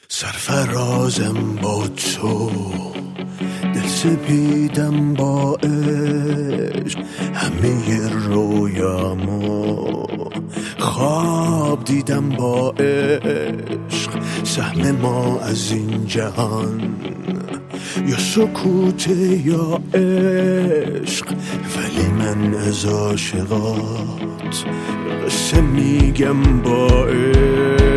سرفرازم با تو، دل سپیدم با عشق، همه رویامو خواب دیدم با عشق. سهم ما از این جهان یا سکوت یا عشق، ولی من از عاشقات قصه میگم با عشق.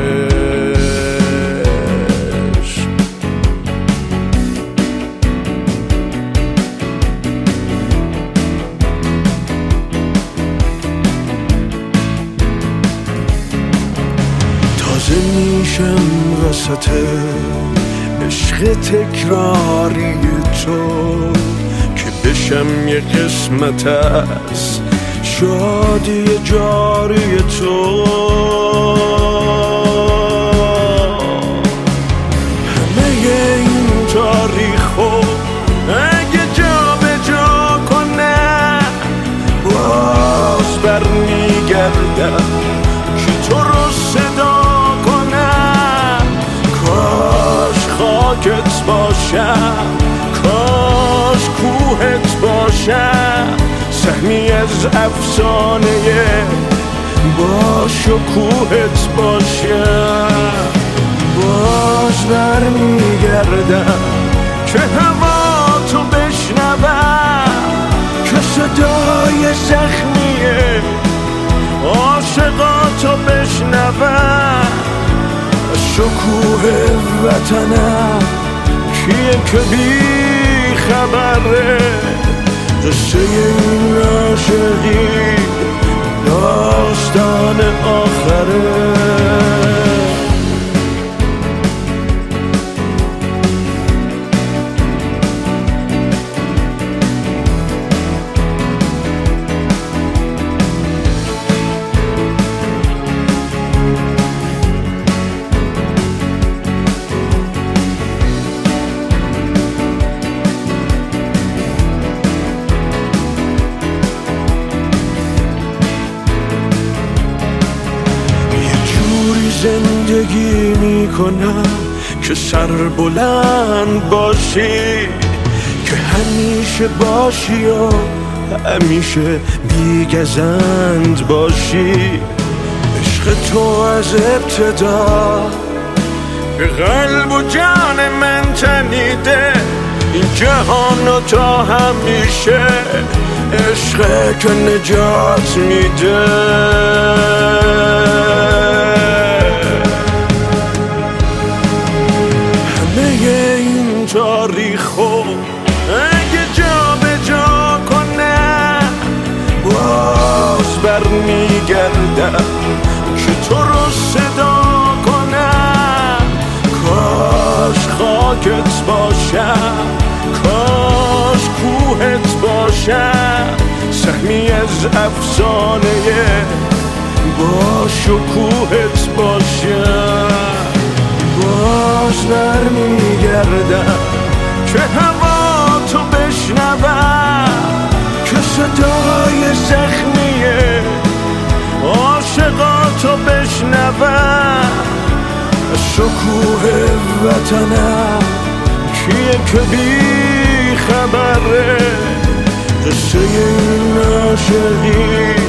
تازه میشم وسط عشق تکراری تو، که بشم یه قسمت از شادی جاری تو. همه این تاریخو اگه جا به جا کنه، باز برمیگردم که تو رو صدا کنم. کاش خاکت باشم، کاش کوهت باشم، سهمی از افسانه با شکوهت باشم. باز برمیگردم که هوا تو بشنوم، که صدای زخمیه عاشقاتو بشنوم. شکوه وطنم کیه که بی خبره، قصه این عاشقی داستان آخره. زندگی میکنم که سر بلند باشی، که همیشه باشی و همیشه بیگزند باشی. عشق تو از ابتدا به قلب و جان من تنیده، این جهان و تا همیشه عشق که نجات میده. تاریخو اگه جا به جا کنه، باز برمیگردم که تو رو صدا کنم. کاش خاکت باشم، کاش کوهت باشم، سهمی از افسانه با شکوهت باشم. باز برمیگردم که هوا تو بشنوم، که صدای زخمیه عاشقاتو بشنوم. شکوه وطنم کیه که بی خبره، قصه این عاشقی